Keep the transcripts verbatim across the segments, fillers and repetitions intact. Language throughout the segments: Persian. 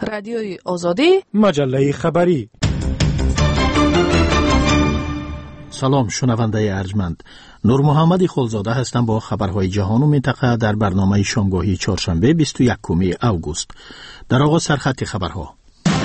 رادیوی آزادی، مجله خبری. سلام شنونده ارجمند، نور محمد خلزاده هستم با خبرهای جهان و منطقه در برنامه شامگاهی چهارشنبه بیست و یکم اوگوست. در آغاز سرخط خبرها.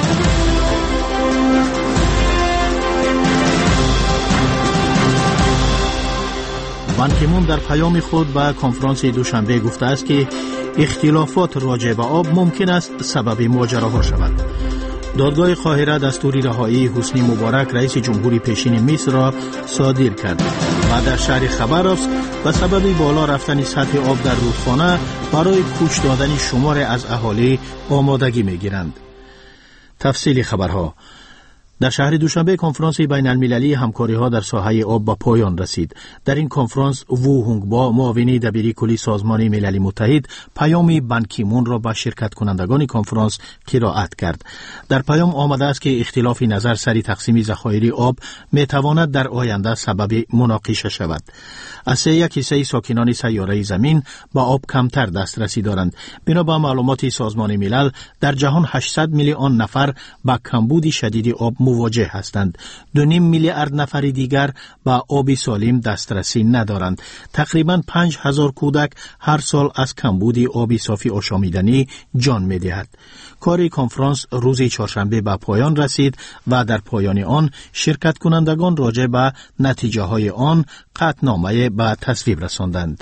بان کی مون در پیام خود به کنفرانس دوشنبه گفته است که اختلافات راجع به آب ممکن است سبب ماجراها شود. دادگاه قاهره دستور رهایی حسنی مبارک رئیس جمهوری پیشین مصر را صادر کرد و در شهر خبرافس به سبب بالا رفتن سطح آب در رودخانه برای کوچ دادن شمار از اهالی آمادگی می‌گیرند. تفصیل خبرها. در شهر دوشنبه کنفرانس بین المللی همکاری ها در ساحه آب به پایان رسید. در این کنفرانس وو هونگ با معاون دبیری کلی سازمان ملل متحد پیام بان کی مون را به شرکت کنندگان کنفرانس قرائت کرد. در پیام آمده است که اختلاف نظر سر تقسیم ذخایر آب می تواند در آینده سبب مناقشه شود. از سه یک حصه ساکنان سیاره زمین با آب کمتر دسترسی دارند. بنا به معلومات سازمان ملل در جهان هشتصد میلیون نفر با کمبود شدید آب مواجه هستند. دو نیم میلیارد نفر دیگر با آب سالم دسترسی ندارند. تقریباً پنج هزار کودک هر سال از کمبود آب صافی آشامیدنی جان می‌دهد. کار کنفرانس روز چهارشنبه به پایان رسید و در پایان آن شرکت کنندگان راجع به نتیجه های آن قطعنامه به تصویب رساندند.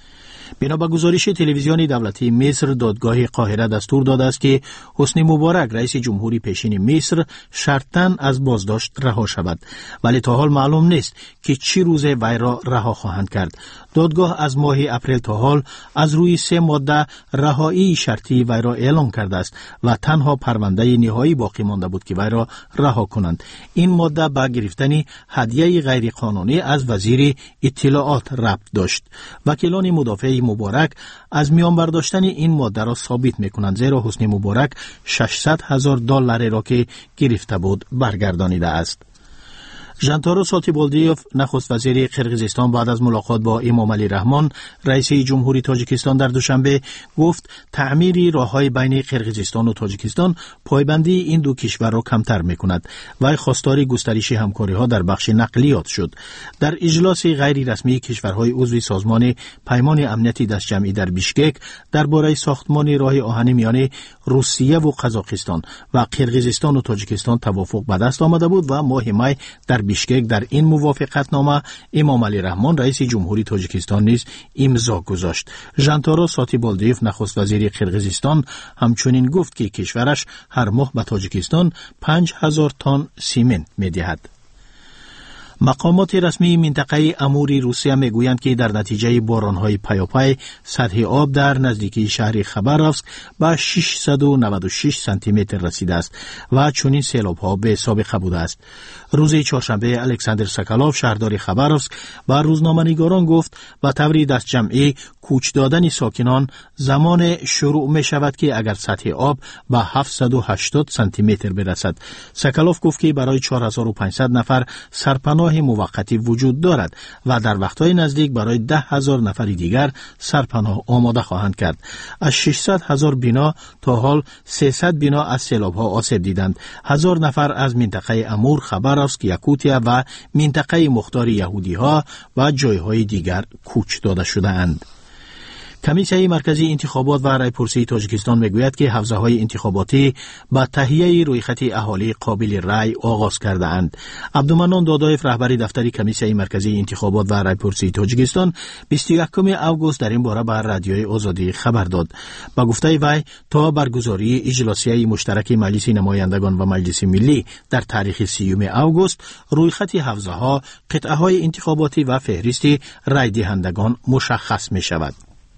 بنا به گزارش تلویزیونی دولتی مصر، دادگاه قاهره دستور داده است که حسنی مبارک رئیس جمهوری پیشین مصر شرطاً از بازداشت رها شود، ولی تا حال معلوم نیست که چی روز وی را رها خواهند کرد. دادگاه از ماه اپریل تا حال از روی سه ماده رهایی شرطی وی را اعلام کرده است و تنها پرونده نهایی باقی مانده بود که وی را رها کنند. این ماده به گرفتن هدیه غیر قانونی از وزیر اطلاعات ربط داشت. وکیلان مدافع مبارک از میان برداشتن این ماده را ثابت میکنند، زیرا حسنی مبارک ششصد هزار دلار را که گرفته بود برگردانیده است. ژانتارو ساتیبالدیوف نخست وزیر قرقیزستان بعد از ملاقات با امام علی رحمان رئیس جمهوری تاجیکستان در دوشنبه گفت تعمیر راههای بین قرقیزستان و تاجیکستان پایبندی این دو کشور را کمتر میکند. وی خواستار گسترش همکاری ها در بخش نقلیات شد. در اجلاس غیر رسمی کشورهای عضو سازمان پیمان امنیتی دست جمعی در بیشکک درباره ساختمان راه آهن میان روسیه و قزاقستان و قرقیزستان و تاجیکستان توافق به دست آمده بود و ماه می در بیشکک در این موافقتنامه امام علی رحمان رئیس جمهوری تاجیکستان نیز امضا گذاشت. ژانتارو ساتیبالدیوف نخست وزیر قرقیزستان همچنین گفت که کشورش هر ماه به تاجیکستان پنج هزار تن سیمنت می‌دهد. مقامات رسمی منطقه اموری روسیه میگویند که در نتیجه بارانهای پیاپی سطح آب در نزدیکی شهر خبرافسک به ششصد و نود و شش سانتی متر رسیده است و چنین سیلاب‌ها به سابقه بوده است. روز چهارشنبه الکساندر ساکالوف شهردار خبرافسک و روزنامه‌نگاران گفت به طور دست جمعی کوچ دادن ساکنان زمان شروع می شود که اگر سطح آب به هفتصد و هشتاد سانتی متر برسد. ساکالوف گفت که برای چهار هزار و پانصد نفر سرپناه موقتی وجود دارد و در وقتهای نزدیک برای ده هزار نفر دیگر سرپناه آماده خواهند کرد. از ششصد هزار بنا تا حال سیصد بنا از سیلاب‌ها آسیب دیدند. هزار نفر از منطقه امور، خبرافسک، یاکوتیا و منطقه مختار یهودی‌ها و جایهای دیگر کوچ داده شده‌اند. کمیسیون مرکزی انتخابات و رایپرسی تاجیکستان میگوید که حوزه‌های انتخاباتی با تهیه رویخط اهالی قابل رای آغاز کرده اند. عبدالمنان دادایف رهبر دفتر کمیسیون مرکزی انتخابات و رایپرسی تاجیکستان بیست و یکم اوگوست در این باره به رادیوی آزادی خبر داد. با گفته وی تا برگزاری اجلاسیه مشترک مجلس نمایندگان و مجلس ملی در تاریخ سیوم اوگوست رویخط حوزه‌ها، قطعه‌های انتخاباتی و فهرست رای دهندگان مشخص می شود.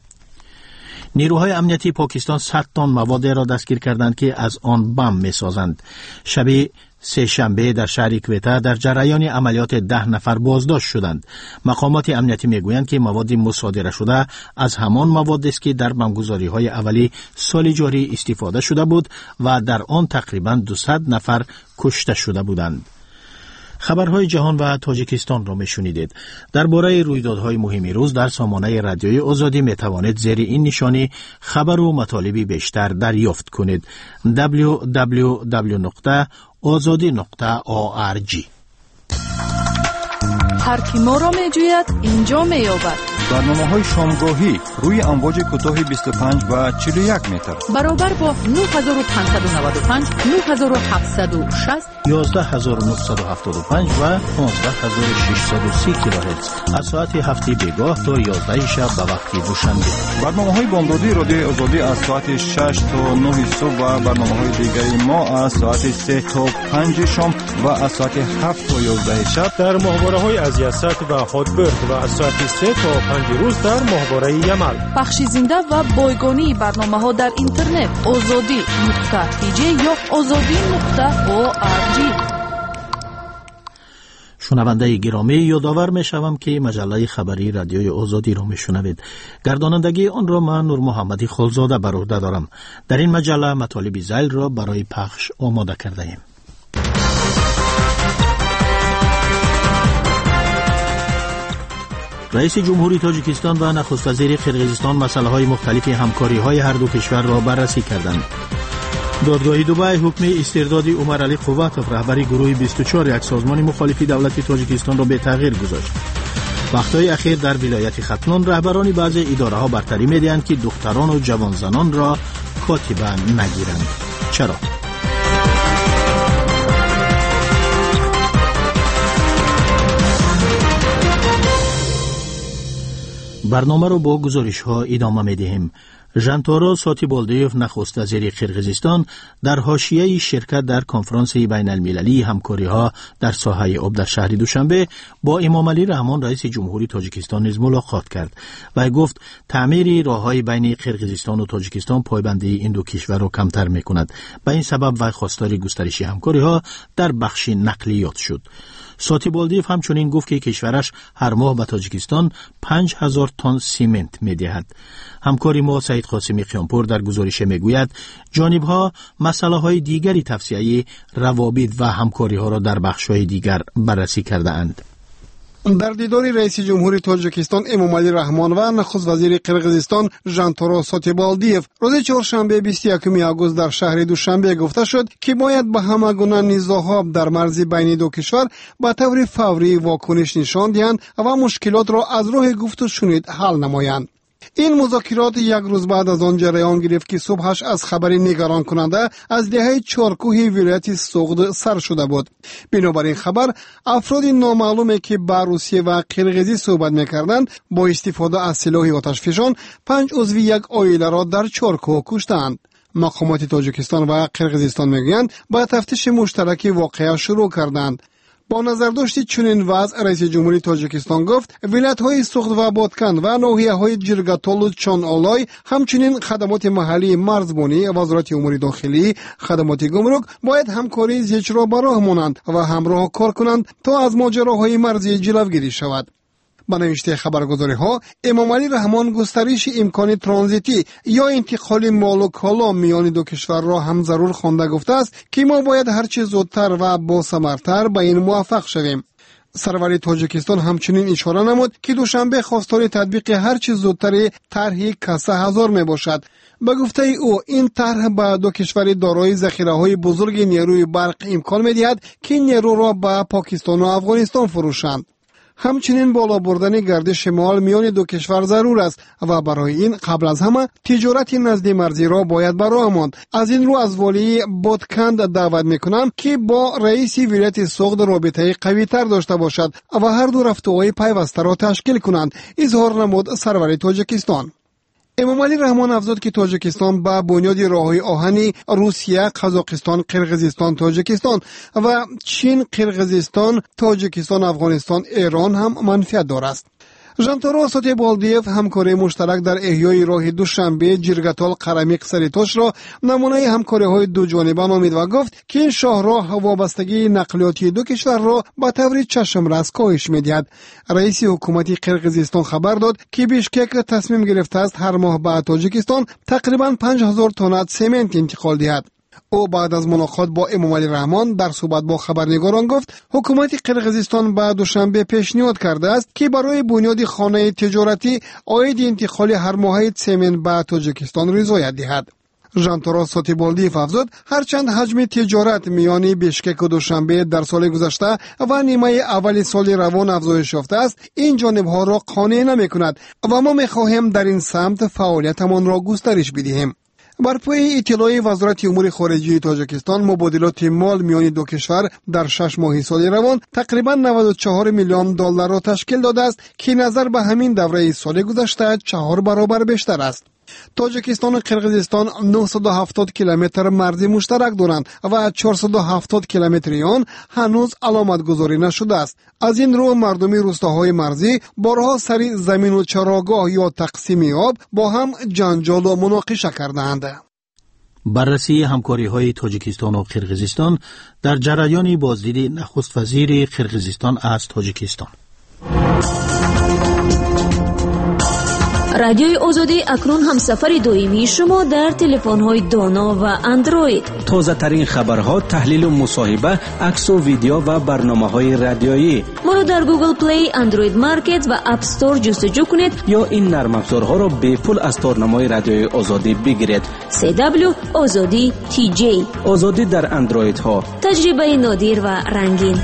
نیروهای امنیتی پاکستان صد تن مواد را دستگیر کردند که از آن بم می سازند. شب سه شنبه در شهر کویتا در جریان عملیات ده نفر بازداشت شدند. مقامات امنیتی میگویند که مواد مصادره شده از همان مواد است که در بمبگذاری‌های اولی سال جاری استفاده شده بود و در آن تقریباً دویست نفر کشته شده بودند. خبرهای جهان و تاجیکستان را میشنیدید. درباره رویدادهای مهمی روز در سامانه رادیوی آزادی می توانید زیر این نشانی خبر و مطالبی بیشتر دریافت کنید. دبلیو دبلیو دبلیو نقطه آزادی نقطه او آر جی. هر کی ما را می جوید اینجا می یابد. برنامه‌های شامگاهی روی امواج کوتاه بیست و پنج و چهل و یک متر برابر با نه هزار و پانصد و نود و پنج، نه هزار و هفتصد و شصت، یازده هزار و نهصد و هفتاد و پنج و پانزده هزار و ششصد و سی کیلوهرتز از ساعت هفت بیگاه تا یازده شب به وقت دوشنبه. برنامه‌های بامدادی رادیو آزادی از ساعت شش تا نه صبح و برنامه‌های دیگری ما از ساعت سه تا پنج شام و از ساعت هفت تا یازده شب در ماهواره‌های از یاست و هادبرد و از ساعت سه تا پنج روز در ماهواره یمل. بخش زنده و بایگانی برنامه‌ها در اینترنت آزادی نقطه تی جی یا آزادی نقطه او آر جی. شنونده گرامی، یادآور می‌شوم که مجله خبری رادیوی آزادی را می‌شنوید. گردانندگی آن را من نور محمدی خلزاده بر عهده دارم. در این مجله مطالب ذیل را برای پخش آماده کرده‌ایم. رئیس جمهوری تاجیکستان و نخست وزیر قرقیزستان مسائل مختلف همکاری‌های هر دو کشور را بررسی کردند. دادگاه دبی حکم استرداد عمرعلی قوتوف رهبر گروه بیست و چهار یک سازمان مخالف دولت تاجیکستان را به تغییر گذاشت. وقتهای اخیر در ولایت ختلان رهبران بعضی اداره‌ها برتری می‌دهند که دختران و جوان زنان را کاتبه نگیرند. چرا؟ برنامه رو با گزارش ها ادامه می دهیم. ژانتارا ساتیبالدیوف نخست وزیر قرقیزستان در حاشیه شرکت در کنفرانس بین المللی همکاری ها در ساحه آب در شهر دوشنبه با امامعلی رحمان رئیس جمهوری تاجیکستان نیز ملاقات کرد و گفت تعمیر راههای بین قرقیزستان و تاجیکستان پایبندی این دو کشور را کمتر می کند. به این سبب وی خواستار گسترش همکاری ها در بخش نقلیات شد. ساتیبالدیف همچنین گفت که کشورش هر ماه به تاجیکستان پنج هزار تن سیمنت می‌دهد. همکاری ما سعید قاسمی قیانپور در گزارش میگوید جانب‌ها مسائل‌های دیگری توسعه روابط و همکاری‌ها را در بخش‌های دیگر بررسی کرده‌اند. در دیدار رئیس جمهوری تاجیکستان امامعلی رحمان و نخست وزیر قرقیزستان ژانتارا ساتیبالدیف روز چهارشنبه بیست و یکم آگوست در شهر دوشنبه گفته شد که باید به همه گونه نزاع‌ها در مرز بین دو کشور به طور فوری واکنش نشان دهند و مشکلات را از راه گفت و شنید حل نمایند. این مذاکرات یک روز بعد از آن جریان گرفت که صبحش از خبری نگران کننده از دهه چارکوه ولایت سوغد سر شده بود. بنابراین خبر افراد نامعلومی که با روسیه و قرقیزی صحبت می‌کردند با استفاده از سلاح آتشفشان پنج عضو یک عائله را در چارکوه کشتند. مقامات تاجیکستان و قرقیزستان میگویند با تفتیش مشترک واقعه شروع کردند. با نظر داشت چنین وضع رئیس جمهوری تاجیکستان گفت ولایت‌های سوغد و بادکن و ناحیه‌های جرگاتول و چان‌آلای همچنین خدمات محلی مرزبانی وزارت امور داخلی خدمات گمرک باید همکاری زیچ را به راه مانند و همراه کار کنند تا از ماجراهای مرزی جلوگیری شود. با نوشته خبرگزاری‌ها امامعلی رحمان گسترش امکان ترانزیتی یا انتقال مال و کالا میان دو کشور را هم ضرور خوانده گفته است که ما باید هرچه زودتر و با ثمرتر به این موفق شویم. سروری تاجیکستان همچنین اشاره نمود که دوشنبه خواستار تطبیق هرچه زودتر طرح کسه هزار می باشد. به گفته او این طرح به دو کشور دارای ذخیره‌های بزرگ نیروی برق امکان می‌دهد که نیرو را به پاکستان و افغانستان فروشند. همچنین بالا بردن گردش مال میان دو کشور ضرور است و برای این قبل از همه تجارت نزد مرزی را باید برای ماند. از این رو از والی بادکند دعوت میکنم که با رئیس ولایت سوغد رابطه قوی تر داشته باشد و هر دو رفته‌های پیوسته را تشکیل کنند. اظهار نمود سروری تاجیکستان. امامعلی رحمان افزود که تاجیکستان با بنیاد راههای آهنی روسیه، قزاقستان، قرقیزستان، تاجیکستان و چین، قرقیزستان، تاجیکستان، افغانستان، ایران هم منفعت دارد. ژانتارا ساتیبالدیف همکاری مشترک در احیای راه دوشنبه جرگاتال قرمیق سریتوش را نمونه همکاری‌های دو جانبه نامید و گفت که این شاهراه وابستگی نقلیاتی دو کشور را به طور چشم‌رس کاهش می‌دهد. رئیس حکومت قرقیزستان خبر داد که بیشکک تصمیم گرفته است هر ماه به تاجیکستان تقریباً پنج هزار تن سمنت انتقال دهد. او بعد از ملاقات با امامعلی رحمان در صحبت با خبرنگاران گفت حکومت قرقیزستان به دوشنبه پیشنهاد کرده است که برای بنیاد خانه تجارتی عاید انتقال هر ماهه سمن به تاجیکستان رضایت دهد. ژانتورا ساتیبالدیف افزود هرچند حجم تجارت میان بیشکک و دوشنبه در سال گذشته و نیمه اول سال روان افزایش یافته است، این جانبها را قانع نمی‌کند و ما می‌خواهیم در این سمت فعالیتمان را گسترش بدهیم. بر پای اطلاع وزارت امور خارجه تاجیکستان، مبادلات مال میان دو کشور در شش ماه سال روان تقریبا نود و چهار میلیون دلار را تشکیل داده است که نظر به همین دوره سال گذشته چهار برابر بیشتر است. تاجیکستان و قرقیزستان نهصد و هفتاد کیلومتر مرزی مشترک دارند و چهارصد و هفتاد کیلومتری آن هنوز علامت گذاری نشده است. از این رو مردمی روستاهای مرزی بارها سر زمین و چراگاه یا تقسیم آب با هم جنجال و مناقشه کردند. بررسی همکاری‌های تاجیکستان و قرقیزستان در جریان بازدید نخست وزیر قرقیزستان از تاجیکستان. رادیوی آزادی اکنون همسفر دائمی شما در تلفن‌های دانا و اندروید. تازه ترین خبرها، تحلیل و مصاحبه، عکس و ویدیو و برنامه‌های رادیویی. ما را در گوگل پلی، اندروید مارکت و اپ استور جستجو کنید یا این نرم افزارها را به پول از تارنمای رادیوی آزادی بگیرید. سی دبلیو آزادی تی جی. آزادی در اندروید ها. تجربه نادر و رنگین.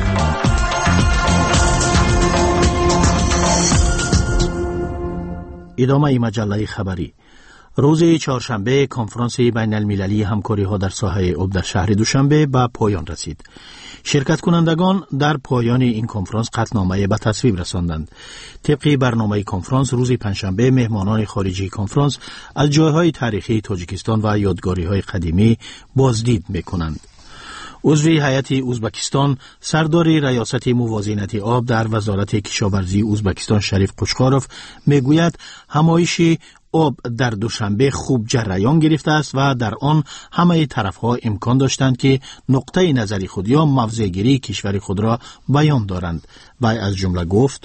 ادامه مجله خبری. روز چهارشنبه کنفرانس بین المللی همکاری ها در ساحه آب در شهر دوشنبه به پایان رسید. شرکت کنندگان در پایان این کنفرانس قطعنامه به تصویب رساندند. طبق برنامه کنفرانس روز پنجشنبه مهمانان خارجی کنفرانس از جایهای تاریخی تاجیکستان و یادگاری های قدیمی بازدید میکنند. عضو هیئت ازبکستان سردار ریاست موازنه آب در وزارت کشاورزی ازبکستان شریف قشقاروف میگوید همایش آب در دوشنبه خوب جریان گرفته است و در آن همه طرفها امکان داشتند که نقطه نظری خود یا موضع‌گیری کشور خود را بیان دارند و از جمله گفت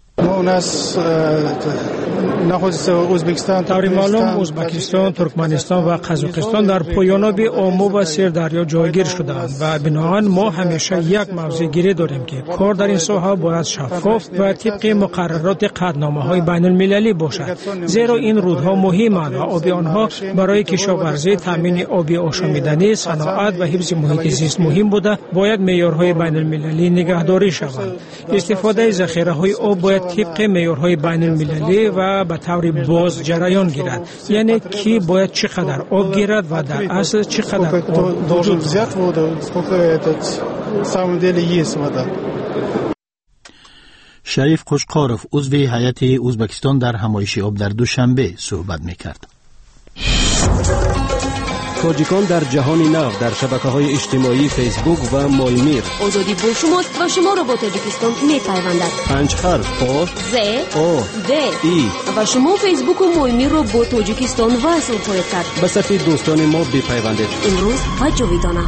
طور معلوم ازبکستان، ترکمنستان و قزاقستان در پایاناب آمو و سردریا جایگیر شدند و بنابراین ما همیشه یک موضع گیری داریم که کار در این ساحه باید شفاف و طبق مقررات قطعنامه‌های بین المللی باشد، زیرا این رودها مهمند و آب آنها برای کشاورزی، تامین آبی آشامیدنی، صنعت و حفظ محیط زیست مهم بوده باید معیارهای بین المللی نگهداری شوند. استفاده ذخیره‌های آب باید طبق معیارهای بین المللی و به طور باز جریان گیرد، یعنی کی باید چقدر آب گیرد و در اصل چقدر آب وجود دارد. شریف قشقاروف عضو هیئت ازبکستان در همایش آب در دوشنبه صحبت میکرد. تاجیکان در جهان نو در شبکه‌های اجتماعی فیسبوک و مایمیر. آزادی با شماست و شما را با تاجیکستان می‌پیوندد. پنج حرف آ ز او د ای و شما فیسبوک و مایمیر را با تاجیکستان وصل خواهید کرد. به صفحه دوستان ما بپیوندید. امروز و جاویدانه.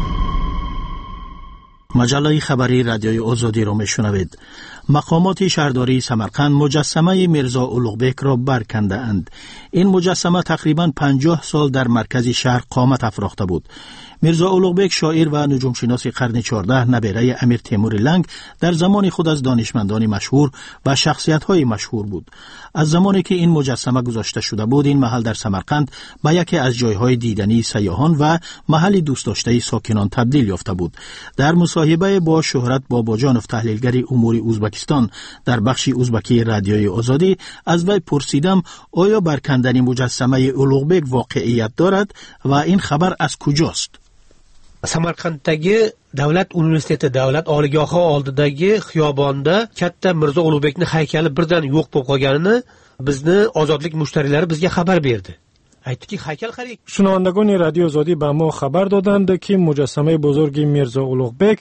مجله خبری رادیوی آزادی را میشنوید. مقامات شهرداری سمرقند مجسمه میرزا اولوغبک را برکنده اند. این مجسمه تقریباً پنجاه سال در مرکز شهر قامت افراخته بود. میرزا اولوغبک شاعر و نجومشناس قرن چهاردهم نبیره امیر تیمور لنگ در زمان خود از دانشمندان مشهور و شخصیت‌های مشهور بود. از زمانی که این مجسمه گذاشته شده بود این محل در سمرقند به یکی از جایهای دیدنی سیاحان و محل دوست داشته ساکنان تبدیل یافته بود. در مصاحبه با شهرت باباجانوف تحلیلگر امور ازبکستان در بخش ازبکی رادیوی آزادی از وی پرسیدم آیا برکندن مجسمه اولوغبک واقعیت دارد و این خبر از کجاست؟ Samarqanddagi davlat universiteti davlat oliygohi oldidagi xiyobonda katta Mirzo Ulug'bekning haykali birdan yo'q bo'lib qolganini bizni ozodlik mushtariylari bizga xabar berdi. Aytdiki haykal xarid. شنوندگان رادیو آزادی به ما خبر دادند که مجسمه بزرگ میرزا اولوغبک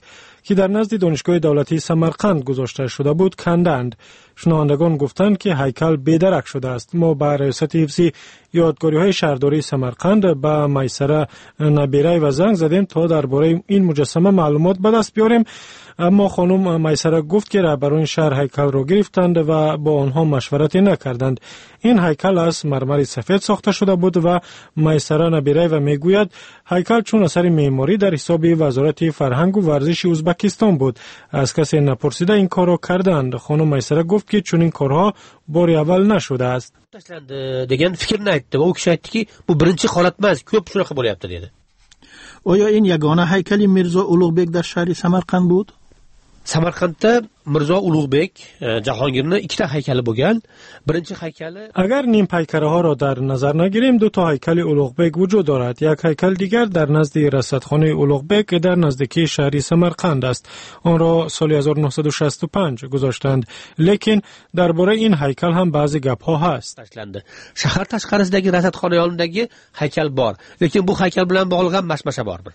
که در نزد دانشگاه دولتی سمرقند گذاشته شده بود کندند. شنوندگان گفتند که هیکل بی‌درک شده است. ما با ریاست حفظی یادگاری‌های شهرداری سمرقند با میسره نبیری و زنگ زدیم تا درباره این مجسمه معلومات به دست بیاریم، اما خانم میسره گفت که رهبران شهر هیکل را گرفتند و با آنها مشورت نکردند. این هیکل از مرمر سفید ساخته شده بود و میسره نبیری و میگوید هیکل چون اثر معماری در حساب وزارت فرهنگ و ورزش ازبکستان بود. از کسی نپرسیده این کار را کردند. خانم میسره گفت که چون این کارها بار اول نشده است. degan fikrni aytdi va u kishi aytdiki bu birinchi holat emas, ko'p shunaqa bo'lyapti dedi. آیا این یگانه هیکل میرزا اولوغبک در شهر سمرقند بود؟ Samarqandda Mirzo Ulug'bek Jahongirning ikkita haykali bo'lgan. Birinchi haykali اگر نیم پیکره ها را در نظر نگیریم دو تا هیکل اولوغبک وجود دارد. یک هیکل دیگر در نزد رصدخانه اولوغبک در نزدیکی شهر سمرقند است. آن را سال هزار و نهصد و شصت و پنج گذاشتند. لیکن درباره این هیکل هم بعضی گپ ها هست. Shahar tashqarisidagi rasadxona yonidagi haykal bor. Lekin bu haykal bilan bog'liq mashmasha bor.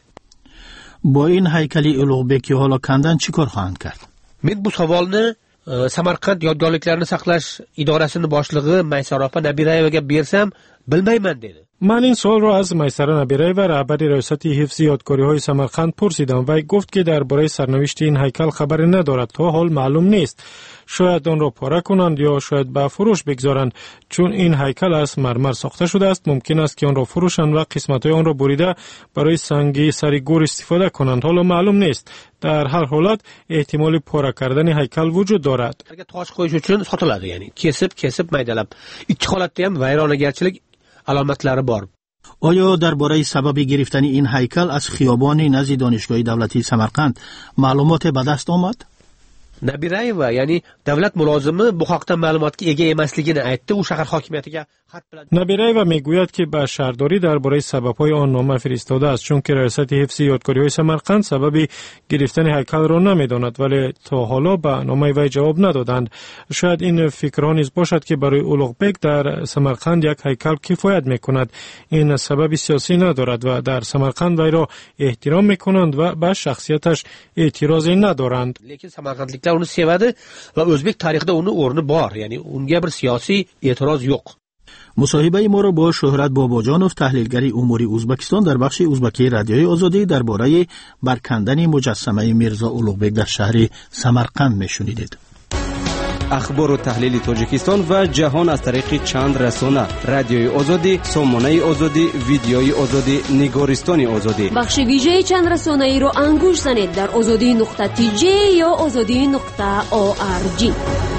با این هیکلی اولوغبک که حالا کندن چی کار خواهند کرد؟ Men bu savolni Samarqand yodgorliklarini saqlash idorasining boshlig'i Maysara opa Nabirayevaga bersam bilmayman dedi. من این سوال را از میسره نبیری و رهبر ریاست حفظ یادگاری‌های سمرقند پرسیدم و گفت که درباره سرنوشت این هیکل خبری ندارد، تا حال معلوم نیست. شاید آن را پاره کنند یا شاید به فروش بگذارند. چون این هیکل از مرمر ساخته شده است، ممکن است که آن را فروشند و قسمت‌های آن را بریده برای سنگ سری گور استفاده کنند. حالا معلوم نیست. در هر حالت احتمال پاره کردن هیکل وجود دارد. Tosh qo'yish uchun sotiladi, ya'ni kesib, kesib maydalab. Ikki holatda ham vayronagarchilik alomatlari bor. آیا درباره سبب گرفتن این هیکل از خیابان نزد دانشگاه دولتی سمرقند معلومات به دست آمد؟ Nabirayeva, ya'ni davlat mulozimi bu haqda ma'lumotga ega emasligini aytdi. U shahar hokimiyatiga xat bilan نبیرایeva میگوید که به شهرداری درباره سبب‌های آن نامه فرستاده است، چون که ریاست حفظ یادگاری‌های سمرقند سبب گرفتن هیکل را نمی‌داند، ولی تا حالا به نامه وی جواب ندادند. شاید این فکر نیز باشد که برای اولوغبک در سمرقند یک هیکل کفایت می‌کند. این سبب سیاسی ندارد و در سمرقند وی را احترام می‌کنند و به شخصیتش اعتراضی ندارند. lekin samarqandliklar uni sevadi va o'zbek tarixida uni o'rni bor, ya'ni unga bir siyosiy e'tiroz yo'q. مصاحبه ما را با شهرت باباجانوف تحلیلگر امور ازبکستان در بخش ازبکی رادیوی آزادی درباره برکندن مجسمه میرزا اولوغبک در شهر سمرقند میشنیدید. اخبار و تحلیل تاجیکستان و جهان از طریق چند رسانه: رادیوی آزادی، سامانه آزادی، ویدیوی آزادی، نگارستان آزادی. بخش ویژه چند رسانه ای را انگوش زنید در آزادی نقطه تی جی یا آزادی نقطه او آر جی.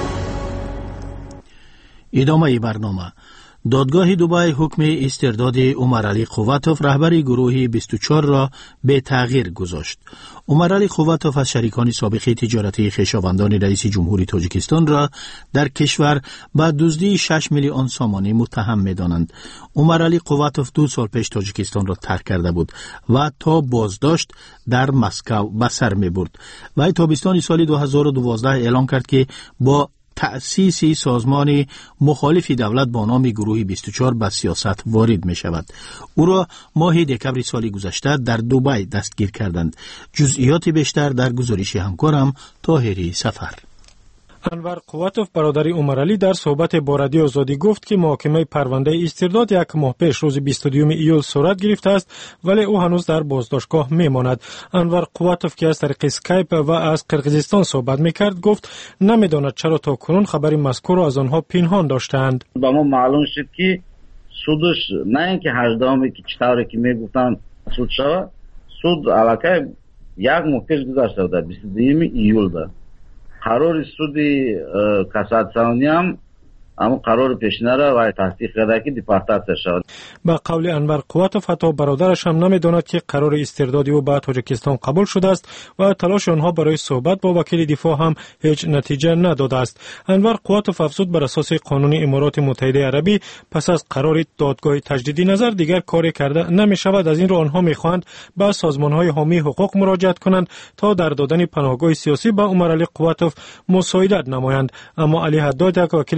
ادامه برنامه. دادگاه دبی حکم استرداد عمرعلی قوتوف رهبر گروه بیست و چهار را به تغییر گذاشت. عمرعلی قوتوف از شریکان سابق تجارتی خویشاوندان رئیس جمهوری تاجیکستان را در کشور به دزدی شش میلیون سامانی متهم می‌دانند. عمرعلی قوتوف دو سال پیش تاجیکستان را ترک کرده بود و تا بازداشت در مسکو به سر می‌برد. و تابستان سال دو هزار و دوازده اعلام کرد که با تأسیس سازمان مخالف دولت با نام گروه بیست و چهار به سیاست وارد می شود. او را ماه دکبر سال گذشته در دبی دستگیر کردند. جزئیات بیشتر در گزارش همکارم طاهری سفر. انور قوتوف برادر عمرعلی در صحبت با رادیو آزادی گفت که محاکمه پرونده استرداد یک ماه پیش روز بیست و دوم ایول صورت گرفته است، ولی او هنوز در بازداشتگاه میماند. انور قوتوف که از طریق اسکایپ و از قرقیزستان صحبت میکرد گفت نمیداند چرا تا کنون خبری مذکور را از آنها پنهان داشتند. با ما معلوم شد که سودش نه اینکه هجدهمی که چطوری که میگفتن سود شود، سود علاقه یک ماه پیش گذشته بود، بیست و دوم ایول ده. قرار سودی کاساتسیونی هم اما قرار پیشینه را و تصدیق کرده که دیپارتات شد. با قول انور قوتوف حتی برادرش هم نمیداند که قرار استرداد او به تاجیکستان قبول شده است و تلاش آنها برای صحبت با وکیل دفاع هم هیچ نتیجه نداده است. انور قوتوف افزود بر اساس قانون امارات متحده عربی پس از قرار دادگاه تجدیدی نظر دیگر کاری کرده نمی شود. از این رو آنها میخواهند به سازمان‌های حامی حقوق مراجعت کنند تا در دادن پناهگاه سیاسی به عمرعلی قوتوف مساعدت نمایند. اما علی حداد یک وکیل دفاعی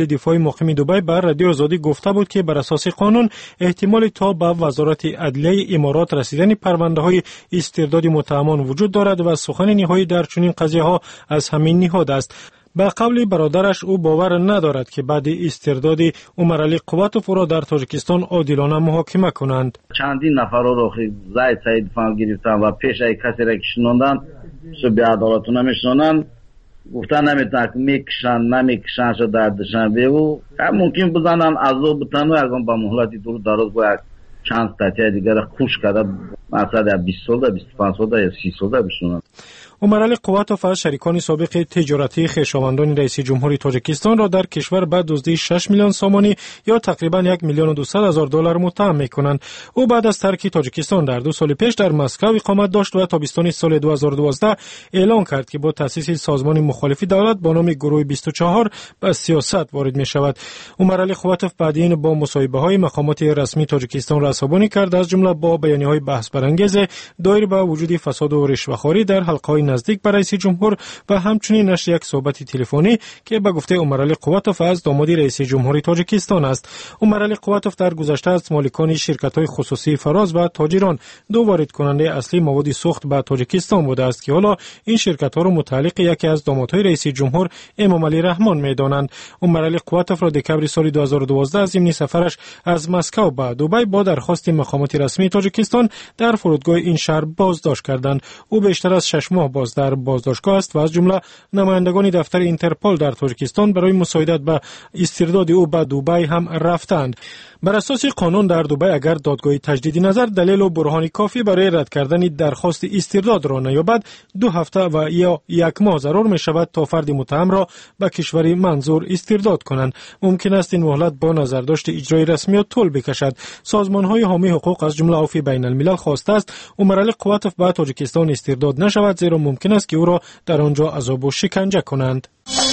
مقیم دبی به رادیو آزادی گفته بود که بر اساس قانون احتمال تا به وزارت عدلیه امارات رسیدن پرونده های استرداد متهمان وجود دارد و سخن نهایی در چنین قضیه ها از همین نهاد است. به قول برادرش او باور ندارد که بعد استرداد عمرعلی قواتوف را در تاجیکستان عادلانه محاکمه کنند. چندین نفر را زید سعید فهم گرفتن و پیش ای کسی را که شنوندن سو به عدالت نمیشنونن، گفتن نمیتونن که میکشن نمیکشن شد دردشن بیو ممکن بزنن عذاب بتن و اگرم با مهلتی دور دراز باید چند ستیه دیگر خوش کرده مثلا بیست سال بیست و پنج سال یا سی سال بشنونن. عمرعلی قواتوف از شریکان سابق تجارتی خویشاوندان رئیس جمهوری تاجیکستان را در کشور به دزدی شش میلیون سامانی یا تقریبا یک میلیون و دویست هزار دلار متهم می‌کنند. او بعد از ترک تاجیکستان در دو سال پیش در مسکو اقامت داشت و تابستان سال دو هزار و دوازده اعلان کرد که با تأسیس سازمان مخالف دولت با نام گروه بیست و چهار به سیاست وارد می‌شود. عمرعلی قواتوف بعدین با مصاحبه‌های مقامات رسمی تاجیکستان را عصبانی کرد، از جمله با بیانیه‌های بحث برانگیز دایر به وجود فساد و رشوه‌خواری در حلقه‌های نزدیک به رئیس جمهور و همچنین نشر یک صحبت تلفنی که به گفته عمرعلی قواتوف از داماد رئیس جمهوری تاجیکستان است. عمرعلی قواتوف در گذشته از مالکان شرکت‌های خصوصی فراز و تاجران دو وارد کننده اصلی مواد سوخت به تاجیکستان بوده است که حالا این شرکت‌ها را متعلق یکی از دامادهای رئیس جمهور امامعلی رحمان می‌دانند. عمرعلی قواتوف را دکمبر سال دو هزار و دوازده از ضمن سفرش از مسکو به دبی با درخواست مقامات رسمی تاجیکستان در فرودگاه این شهر بازداشت کردند. او بیشتر از شش ماه باز در بازداشتگاه است و از جمله نمایندگان دفتر اینترپل در تاجیکستان برای مساعدت به استرداد او به دبی هم رفتند. بر اساس قانون در دبی اگر دادگاه تجدید نظر دلیل و برهان کافی برای رد کردن درخواست استرداد را نیابد، دو هفته و یا یک ماه ضرور می شود تا فرد متهم را به کشوری منظور استرداد کنند. ممکن است این مهلت با نظرداشت اجرای رسمیات طول بکشد. سازمان های حامی حقوق از جمله عفو بین الملل خواسته است عمرعلی قواتوف به تاجیکستان استرداد نشود، زیرا ممکن است که او را در آنجا عذاب و شکنجه کنند.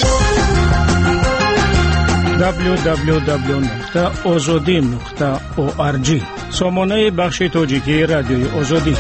دبلیو دبلیو دبلیو نقطه آزادی نقطه او آر جی سامانه بخش تاجیکی رادیوی آزادی.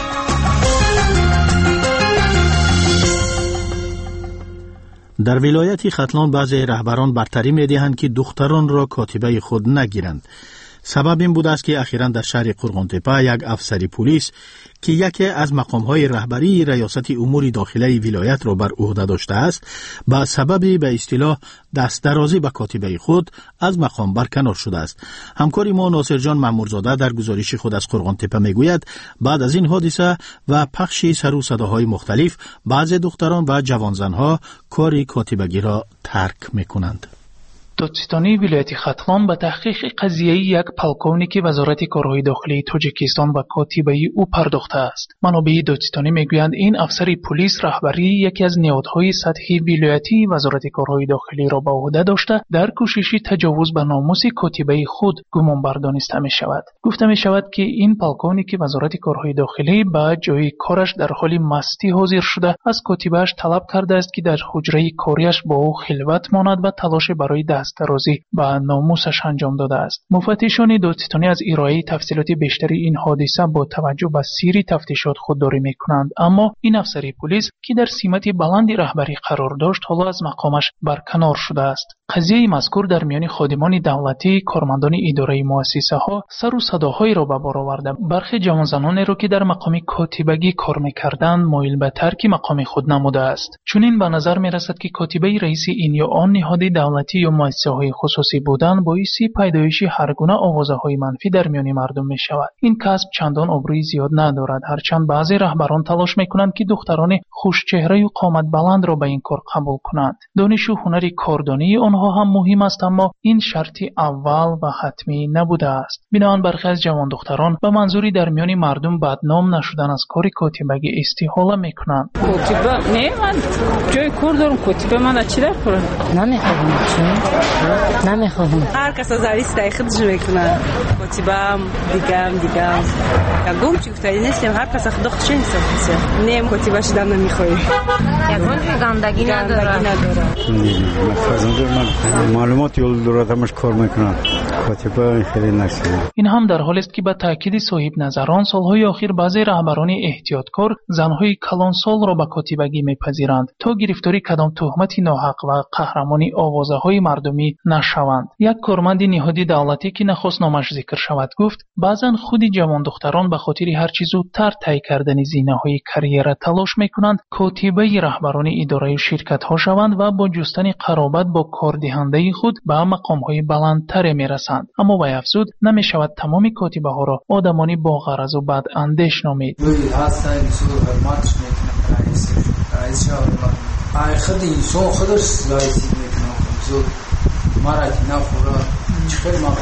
در ولایت ختلان بعضی رهبران برتری می‌دهند که دختران را کاتبه خود نگیرند. سبب این بوده است که اخیراً در شهر قرغن‌تپه یک افسر پلیس که یکی از مقام‌های رهبری ریاست امور داخلی ولایت را بر عهده داشته است، به سبب به اصطلاح دست درازی به کاتبه خود از مقام برکنار شده است. همکار ما ناصر جان مامورزاده در گزارش خود از قرغن‌تپه میگوید بعد از این حادثه و پخش سر و صداهای مختلف بعضی دختران و جوانزنها کار کاتبگی را ترک میکنند. دادستانی ولایت ختلان به تحقیق قضیه یک پالکونیک وزارت کارهای داخلی تاجیکستان و کاتبه او پرداخته است. منابع دادستانی میگویند این افسر پلیس رهبری یکی از نهادهای سطحی ولایتی وزارت کارهای داخلی را به عهده داشته در کوشش تجاوز به ناموس کاتبه خود گمان بردانسته می شود. گفته می شود که این پالکونیک وزارت کارهای داخلی به جای کارش در حال مستی حاضر شده از کاتبه‌اش طلب کرده است که در حجره کاریش با او خلوت ماند و تلاش برای دست درازی به ناموسش انجام داده است. مفتشان دادستانی از ارائه تفصیلات بیشتری این حادثه با توجه به سیر تفتیشات خودداری می‌کنند، اما این افسر پلیس که در سمت بلندی رهبری قرار داشت حالا از مقامش برکنار شده است. قضیه مذکور در میان خادمان دولتی، کارمندان اداره مؤسسه ها سر و صداهایی را به بار آورده. برخی جوانزنانی را که در مقام کاتبگی کار می‌کردند مایل به ترک مقام خود نموده است. چنین به نظر می‌رسد که کاتبه رئیس این یا آن نهاد دولتی یا مؤسسه های خصوصی بودن باعث پیدایش هر گونه آوازهای منفی در میان مردم می شود. این کسب چندان ابروی زیاد ندارد، هرچند بعضی رهبران تلاش میکنند که دختران خوش چهره و قامت بلند را به این کار قبول کنند. دانش و هنر کاردانی آنها هم مهم است، اما این شرطی اول و حتمی نبوده است. بنابراین برخی از جوان دختران به منظوری در میان مردم بدنام نشدن از کار کاتبگی استحاله میکنند. کاتبه نه، من جای کار دارم، کاتبه من چی در کارم نمیخوام. چی؟ نمیخوام. هر کس از عریض خودش میکنه. کاتبم دیگم دیگم. کدوم چی گفتاری نیستم، هر کس خود خودش نیست. نیم کاتبه شدن نمیخوای. یکون گندگی نداره. نه، فرزند من معلومات یول دوراتمش کار میکنه. کاتبه خیلی نشده. این هم در حالی است که به تاکید صاحب نظران سالهای اخیر بعضی رهبران احتیاطکار زنهای کلانسال را به کاتبگی میپذیرند تا گرفتاری کدام تهمت ناحق و قهرمانی آوازه‌های مردم مردمی نشوند. یک کارمند نهادی دولتی که نخست نامش ذکر شود گفت بعضا خود جوان دختران به خاطر هر چیز زودتر طی کردن زینه‌های کریر تلاش میکنند کاتبه رهبران اداره و شرکت ها شوند و با جستن قرابت با کاردهنده خود به مقام‌های بلندتر میرسند. اما با افزود نمیشود تمام کاتبه ها را آدمانی با غرض و بد اندیش نامید. خود انسان خودش زایسی میکنه زود مرد نخورد چخیل ما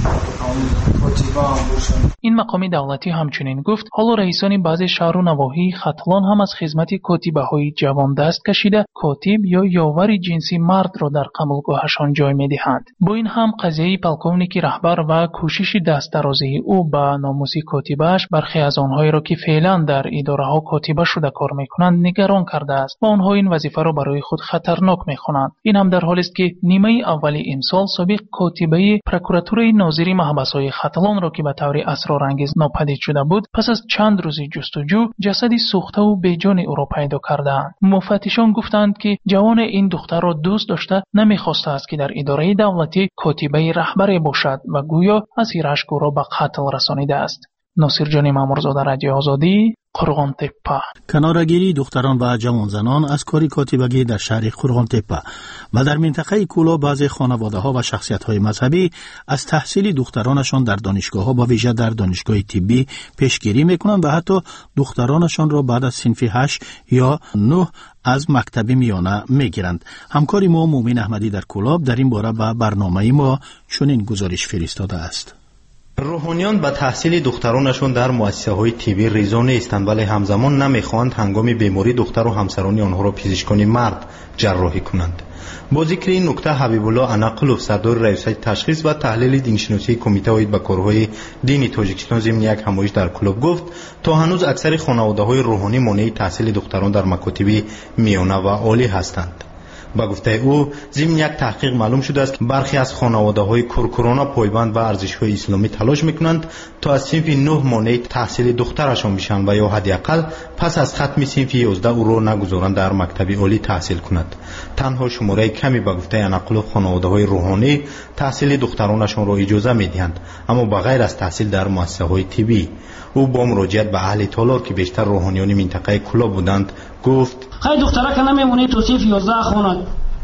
این مقام دولتی همچنین گفت حالا رئیسان بعضی شهر و نواحی ختلان هم از خدمت کاتبه های جوان دست کشیده کاتب یا یاور جنسی مرد را در قبولگاهشان جای میدهند. با این هم قضیه پلکونیک رهبر و کوشش دست درازی او به ناموس کاتبهش برخی از آنهایی را که فعلا در اداره ها کاتبه شده کار میکنند نگران کرده است و آنها این وظیفه را برای خود خطرناک میخوانند. این هم در حالی است که نیمه اولی امسال سابق کاتبه پروکراتور ناظر محبس‌های ختلان را که به طور اسرارانگیز ناپدید شده بود پس از چند روز جستجو جسدی سوخته و بیجان او را پیدا کردند. مفتشان گفتند که جوان این دختر را دوست داشته نمیخواسته است که در اداره دولتی کاتبه رهبری باشد و گویا از ایرش او را به قتل رسانیده است. ناصر جان مامورزاده، رادیو آزادی، قرغان تپه. کنارگیری دختران و جوان زنان از کاری کاتبگی در شهر قرغان تپه و در منطقه کولا بعضی خانواده ها و شخصیت های مذهبی از تحصیل دخترانشان در دانشگاه ها با ویژه در دانشگاه طبی پیشگیری میکنند و حتی دخترانشان را بعد از صنف هشت یا نه از مکتب میانه میگیرند. همکاری ما مومن احمدی در کلاب در این باره به برنامه ما چنین گزارش فرستاده است. روحانیان به تحصیل دخترانشان در مؤسسه‌های طبی ریزا نیستند ولی همزمان نمیخواهند هنگام بیماری دختر و همسران آنها را پزشکان مرد جراحی کنند. با ذکر این نکته حبیب الله انقلوف سردار رئیس تشخیص و تحلیل دینشناسی کمیته اوید به کارهای دینی تاجیکستان ضمن یک همایش در کلوب گفت تا هنوز اکثر خانواده‌های روحانی مانع تحصیل دختران در مکاتب میانه و عالی هستند. با گفته او ضمن یک تحقیق معلوم شده است که برخی از خانواده‌های کورکورانه پایبند به ارزش‌های اسلامی تلاش می‌کنند تا از صنف نه مانع تحصیل دخترشان بشن و یا حداقل پس از ختم صنف یازده او را نگذارند در مکتب عالی تحصیل کند. تنها شماره کمی با گفته انقلاب خانواده‌های روحانی تحصیل دخترانشان را اجازه می‌دهند اما بغیر از تحصیل در مؤسسه‌های طبی. او با مراجعت به اهل تالار که بیشتر روحانیان منطقه کلا بودند گفت خیلی دختره که نمیمونه تو صنف یازده خواند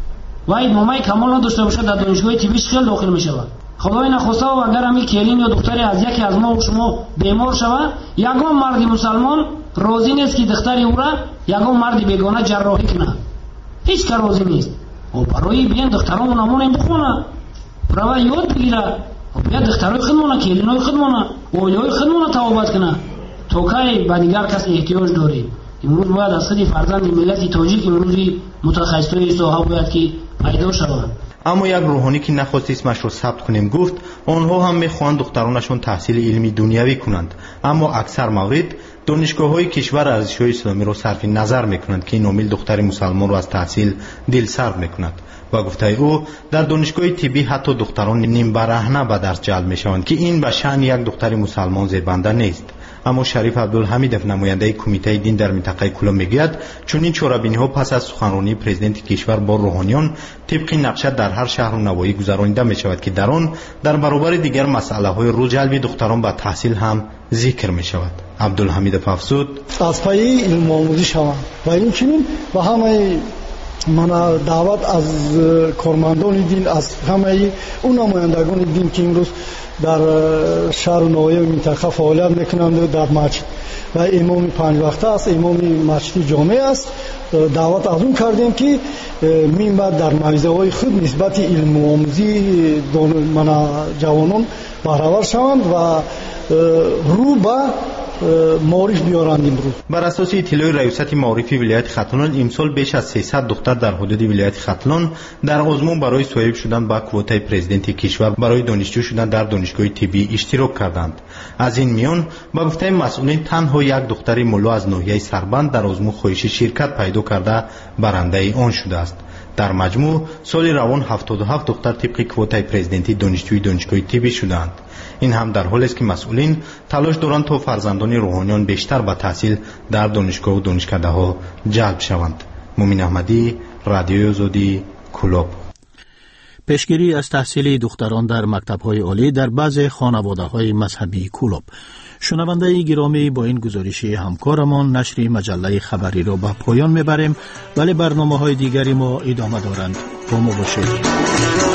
و این مامای کمال نداشته باشه در دانشگاه طبی خیلی داخل میشود. خدای نخواسته و اگر همی کلین یا دختری از یکی از ما و شما بیمار شود یگان مرد مسلمان راضی نیست که دختری او را یگان مرد بیگانه جراحی کنه. هیچ که راضی نیست. و برای بیان دختران و نمونه این بخونه برای یاد بگیره بیا دخترای خودمونه کلینای خودمونه اولیای خودمونه توابت کنه تو که به دیگر کس احتیاج داری. امروز باید از خود فرزند ملت تاجیک امروزی متخصصای ساحه باید که پیدا شوند. اما یک روحانی که نخواست اسمش رو ثبت کنیم گفت آنها هم میخواهند دخترانشون تحصیل علمی دنیوی کنند اما اکثر موارد دانشگاه‌های کشور ارزش‌های اسلامی را صرف نظر میکنند که این عامل دختر مسلمان را از تحصیل دل سرد میکند. و گفته او در دانشگاه طبی حتی دختران نیم برهنه به درس جلب میشوند که این به شأن یک دختر مسلمان زیربنده نیست. اما شریف عبدالحمیدов نماینده کمیته دین در منطقه کلا میگوید چون این چاره‌بینی‌ها پس از سخنرانی پرزیدنت کشور با روحانیان طبق نقشه در هر شهر و نواحی گذرانیده میشود که در آن در برابر دیگر مسئله‌های رو جلب دختران به تحصیل هم ذکر میشود. عبدالحمیدов افزود از پای علم آموزی شوند و اینچنین به همه من دعوت از کارمندان دین از همه اون نمایندگان دین که امروز در شهر و نواحی منطقه فعالیت میکنند در مسجد و امام پنج وقته است امام مسجد جامع است دعوت از اون کردیم که من بعد در موضوعهای خود نسبت علم آموزی من جوانان بهره‌ور شوند و رو به معارف بیارند. امروز بر اساس اطلاع ریاست معارفی ولایت ختلان امسال بیش از سیصد دختر در حدود ولایت ختلان در آزمون برای صاحب شدن به کوتای پرزیدنت کشور برای دانشجو شدن در دانشگاه طبی اشتراک کردند. از این میان با گفته مسئولین تنها یک دختر ملا از ناحیه سربند در آزمون خواهش شرکت پیدا کرده برنده آن شده است. در مجموع سال روان هفتاد و هفت دختر طبق کوتای پرزیدنتی دانشجوی دانشگاه طبی شدند. این هم در حالی است که مسئولین تلاش دارند تا فرزندان روحانیان بیشتر به تحصیل در دانشگاه و دانشکده ها جلب شوند. مومن احمدی، رادیو آزادی، کلوب. پیشگیری از تحصیل دختران در مکتب‌های عالی در بعضی خانواده‌های مذهبی کلوب. شنونده گرامی، با این گزارش همکارمان نشر مجله خبری را به پایان میبریم، ولی برنامه‌های دیگری ما ادامه دارند. با ما باشید.